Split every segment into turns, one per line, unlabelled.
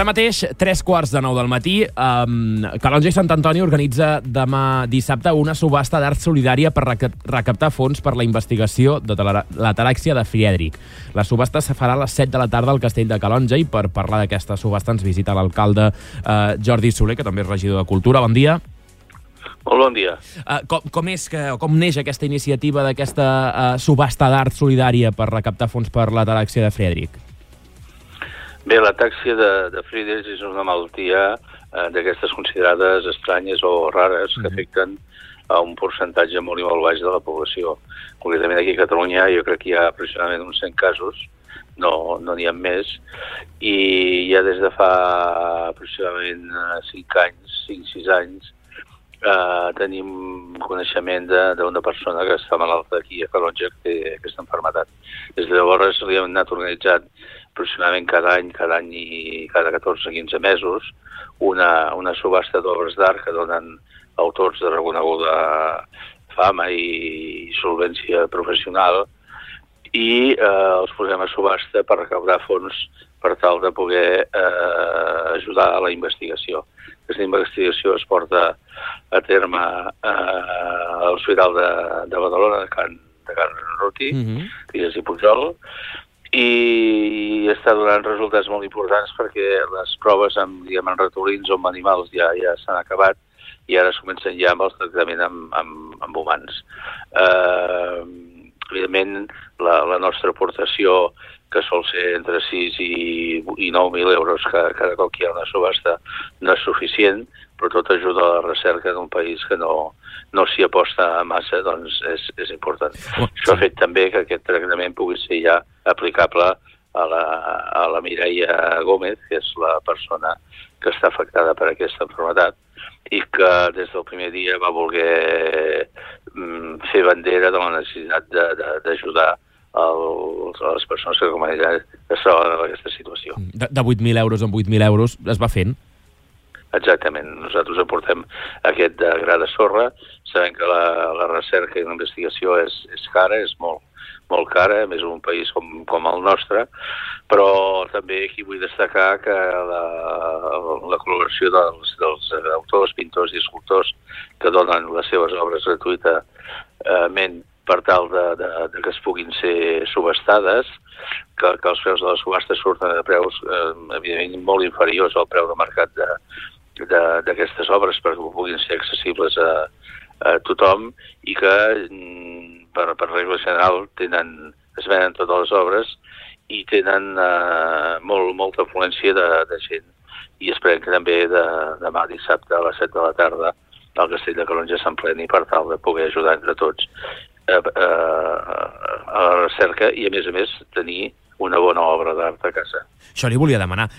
mateix, 3:15 del matí, Calonge i Sant Antoni organitza demà dissabte una subhasta d'art solidària per recaptar fons per la investigació de l'ataràxia de Friedrich. La subhasta se farà a les 7 de la tarda al Castell de Calonge i per parlar d'aquesta subhasta ens visita l'alcalde Jordi Soler, que també és regidor de Cultura. Bon dia.
Molt bon dia.
Com neix aquesta iniciativa d'aquesta subhasta d'art solidària per recaptar fons per l'ataràxia de Friedrich?
Bé, l'atàxia de Friedrich és una malaltia d'aquestes considerades estranyes o rares que afecten a un percentatge molt i molt baix de la població. Concretament aquí a Catalunya jo crec que hi ha aproximadament uns 100 casos, no n'hi ha més, i ja des de fa aproximadament 5-6 anys tenim coneixement d'una persona que està malalta aquí a Calonge que té aquesta malaltia. Des de llavors li hem anat organitzant aproximadament cada any i cada 14-15 mesos una subhasta d'obres d'art que donen autors de reconeguda fama i solvència professional i els posem a subhasta per recaudar fons per tal de poder ajudar a la investigació. Aquesta investigació es porta a terme a l'Hospital de Badalona, de Can Ruti, Trias i Pujol, i està donant resultats molt importants perquè les proves amb ratolins o amb animals ja s'han acabat i ara es comencen ja amb el tractament amb humans. Evidentment, la nostra aportació, que sol ser entre 6 i 9.000 euros cada cop que hi ha una subhasta, no és suficient, però tot ajuda a la recerca d'un país que no s'hi aposta massa, doncs és important. Això ha fet també que aquest tractament pugui ser ja aplicable a la Mireia Gómez, que és la persona que està afectada per aquesta malaltia i que des del primer dia va voler fer bandera de la necessitat d'ajudar a les persones que es troben en aquesta situació.
De 8.000 euros en 8.000 euros es va fent?
Exactament. Nosaltres aportem aquest gra de sorra. Sabem que la recerca i la investigació és cara, és molt cara, més en un país com el nostre, però també aquí vull destacar que la col·laboració dels autors, pintors i escultors que donen les seves obres gratuïtament per tal que es puguin ser subhastades, que els preus de la subhasta surten a preus evidentment molt inferiors al preu de mercat d'aquestes obres perquè puguin ser accessibles a tothom i que per regla general es venen totes les obres i tenen molta afluència de gent. I esperem que també demà dissabte a les 7 de la tarda el Castell de Calonge s'empleni per tal de poder ajudar entre tots a la recerca i, a més, tenir una bona obra d'art a casa.
Això li volia demanar.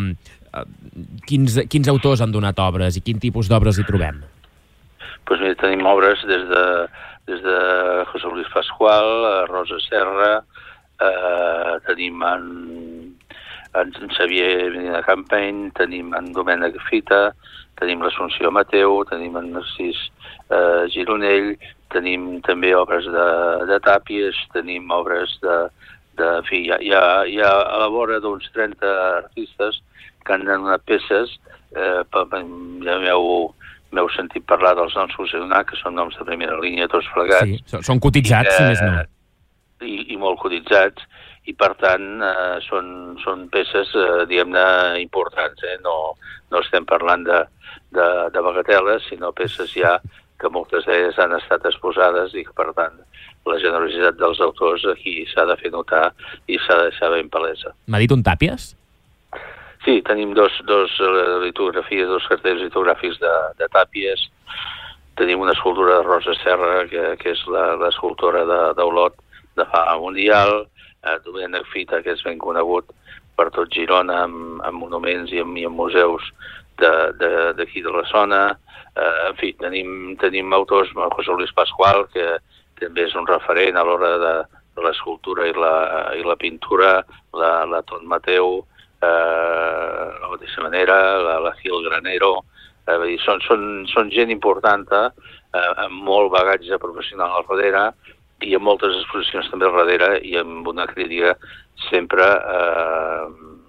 Quins autors han donat obres i quin tipus d'obres hi trobem?
Doncs mira, tenim obres des de José Luis Pascual, Rosa Serra, tenim en Xavier Medina Campeny, tenim en Domènec Fita, tenim l'Assumpció Mateu, tenim en Narcís Gironell, tenim també obres de Tàpies, tenim obres en fi, hi ha a la vora d'uns 30 artistes que han donat peces, ja m'heu sentit parlar dels noms que us he donat, que són noms de primera línia, tots plegats.
Sí, són cotitzats, si més no.
I molt cotitzats, i per tant són peces, diguem-ne, importants. No estem parlant de bagateles, sinó peces ja que moltes d'elles han estat exposades i que, per tant, la generositat dels autors aquí s'ha de fer notar i s'ha de deixar ben palesa.
M'ha dit un Tàpies?
Sí, tenim dos litografies, dos cartells litogràfics de Tàpies. Tenim una escultura de Rosa Serra, que és l'escultora d'Olot de fama mundial. Domènec Fita, que és ben conegut per tot Girona, amb monuments i amb museus d'aquí de la zona. En fi, tenim autors, José Luis Pascual, que també és un referent a l'hora de l'escultura i la pintura, la Ton Mateu, de la mateixa manera, la Gil Granero. Són gent important, amb molt bagatge professional al darrere i amb moltes exposicions també al darrere i amb una crítica sempre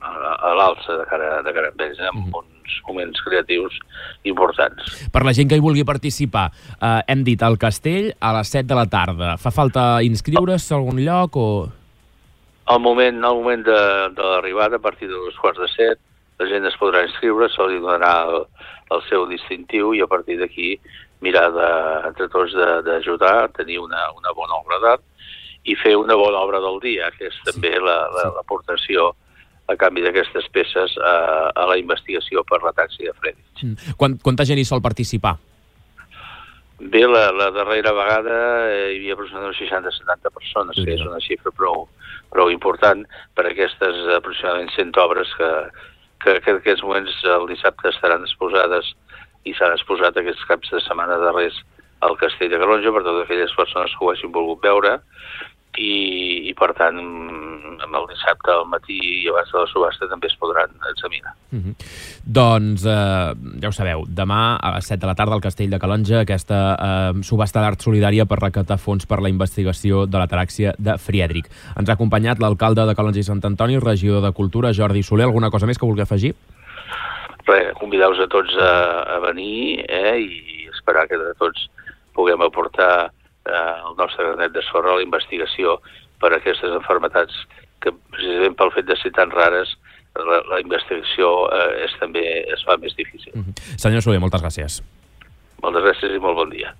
a l'alça de cara a ells, amb uns moments creatius importants.
Per la gent que hi vulgui participar, hem dit al Castell a les 7 de la tarda. Fa falta inscriure's a algun lloc o...?
Al moment de l'arribada, a partir de 6:45, la gent es podrà inscriure, se li donarà el seu distintiu i a partir d'aquí mirar entre tots d'ajudar a tenir una bona obra d'art i fer una bona obra del dia, que és també l'aportació a canvi d'aquestes peces a la investigació per la taxi de Friedrich.
Quanta gent hi sol participar?
Bé, la darrera vegada hi havia aproximadament 60-70 persones, que és una xifra prou important per aquestes aproximadament 100 obres que en aquests moments el dissabte estaran exposades i s'han exposat aquests caps de setmana darrers al Castell de Calonge per totes aquelles persones que ho hagin volgut veure i per tant amb el dissabte al matí i abans de la subhasta també es podran examinar.
Doncs ja ho sabeu, demà a les 7 de la tarda al Castell de Calonge aquesta subhasta d'art solidària per recaptar fons per la investigació de l'ataràxia de Friedrich. Ens ha acompanyat l'alcalde de Calonge i Sant Antoni, regidor de Cultura, Jordi Soler. Alguna cosa més que vulgui afegir?
Res, convidar-vos a tots a venir i esperar que de tots puguem aportar el nostre granet de sorra a la investigació per a aquestes malalties que precisament pel fet de ser tan rares la investigació també es fa més difícil.
Senyor Soler, moltes gràcies.
Moltes gràcies i molt bon dia.